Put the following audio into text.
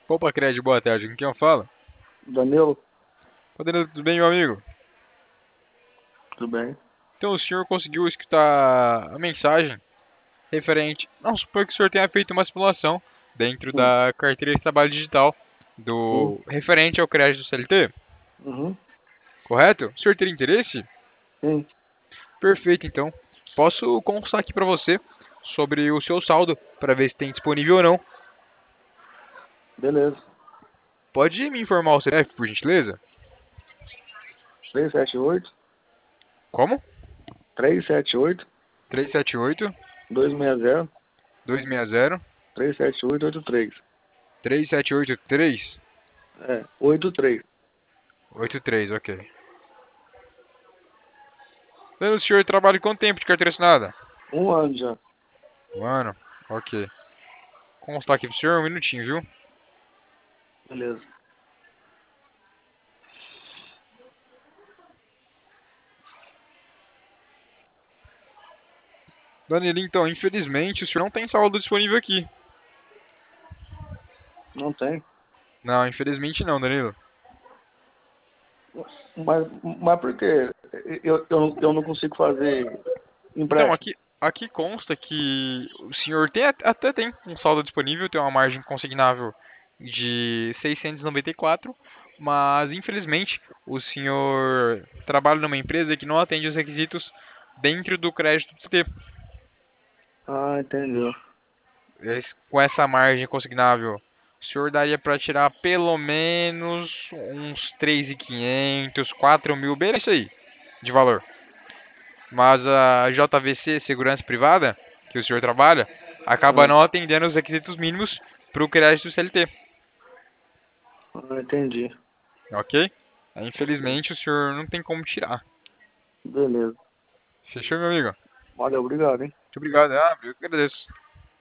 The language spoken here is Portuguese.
Opa, Cred, boa tarde. Com quem eu falo? Danilo, Ô, Danilo, tudo bem, meu amigo? tudo bem? Então, o senhor conseguiu escutar a mensagem referente. Não, supor que o senhor tenha feito uma simulação dentro Sim, da carteira de trabalho digital sim, do referente ao crédito CLT, uhum, correto? O senhor teria interesse? sim, Perfeito, então. Posso consultar aqui para você sobre o seu saldo para ver se tem disponível ou não. beleza. Pode me informar o CPF, por gentileza? 378, Como? 378, 378 260, 260 37883. 3783 É, 83. 83, ok. O senhor trabalha quanto tempo de carteira assinada? Um ano já. Mano, ok. Constar aqui pro senhor, um minutinho, viu? Beleza. Danilo, então, infelizmente o senhor não tem saldo disponível aqui. Não tem. Não, infelizmente não, Danilo. Mas por quê? Eu não consigo fazer Então, empréstimo. aqui consta que o senhor até tem um saldo disponível, tem uma margem consignável de 694, mas infelizmente o senhor trabalha numa empresa que não atende os requisitos dentro do crédito do CT. Ah, entendeu. Com essa margem consignável, o senhor daria para tirar pelo menos uns 3.500, 4.000, bem isso aí, de valor. Mas a JVC, Segurança Privada, que o senhor trabalha, acaba Ah, não atendendo os requisitos mínimos para o crédito CLT, entendi. ok? Infelizmente o senhor não tem como tirar. Beleza. Fechou, meu amigo? Valeu, obrigado, hein? Muito obrigado. Ah, eu que agradeço.